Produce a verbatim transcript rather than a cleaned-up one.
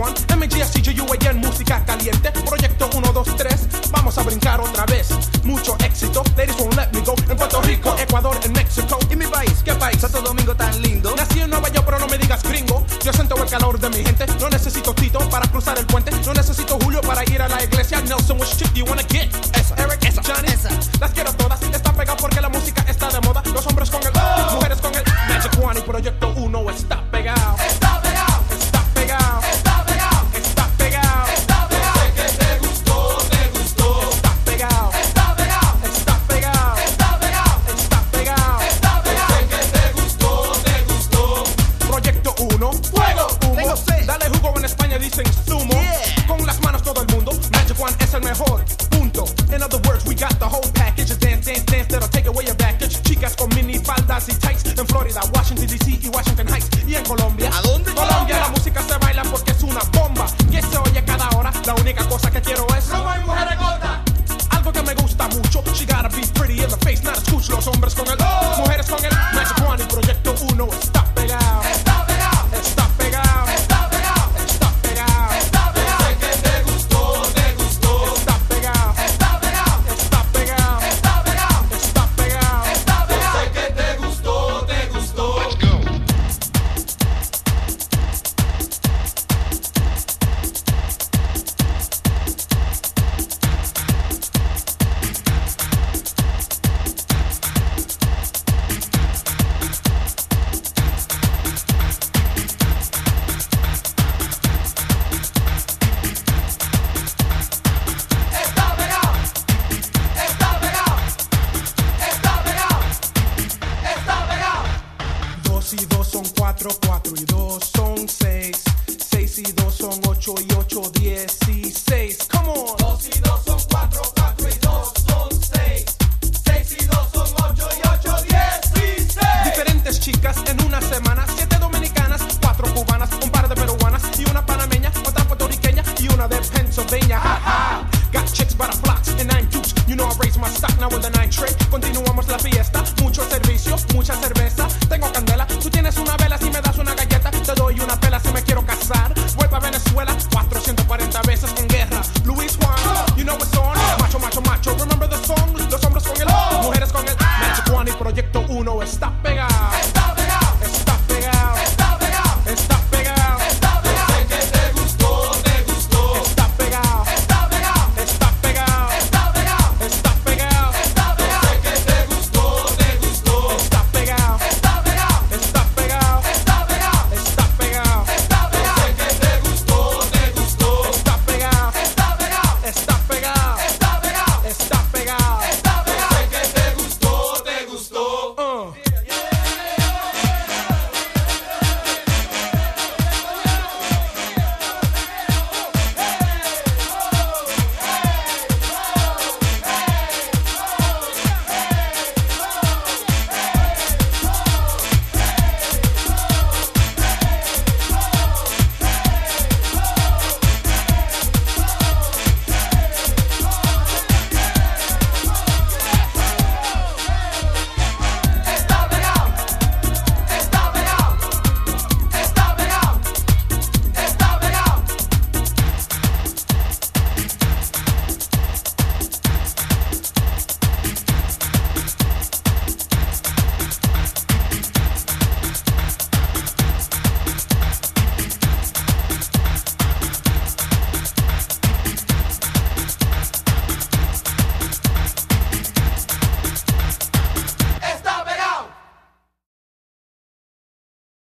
One, M G S G U A N, música caliente. Proyecto uno, dos, tres, vamos a brincar otra vez. Mucho éxito, ladies won't let me go. En Puerto Rico, Ecuador, en México. ¿Y mi país? ¿Qué país? Santo Domingo tan lindo. Nací en Nueva York, pero no me digas gringo. Yo siento el calor de mi gente. No necesito Tito para cruzar el puente. No necesito Julio para ir a la iglesia. Nelson, which chick do you wanna get? Esa, Eric, esa, Johnny, esa. Las quiero todas. Está pegado porque la música está de moda. Los hombres con el, oh, mujeres con el Magic One. Y Proyecto uno está pegado. Está pegado, Está pegado. está pegado, Está pegado. está pegado. Sé que te gustó, te gustó. Está pegado. Está pegado, Está pegado. está pegado, Está pegado. está pegado. Sé que te gustó, te gustó. Proyecto uno. Fuego. Humo. Tengo sed. Dale jugo, en España dicen zumo. Yeah. Con las manos todo el mundo. Magic One es el mejor. Punto. In other words, we got the whole package. It's dance, dance, dance that'll take away your baggage. Chicas con mini faldas y tights. En Florida, Washington D C y Washington Heights. Y en Colombia. ¿A dónde? Colombia.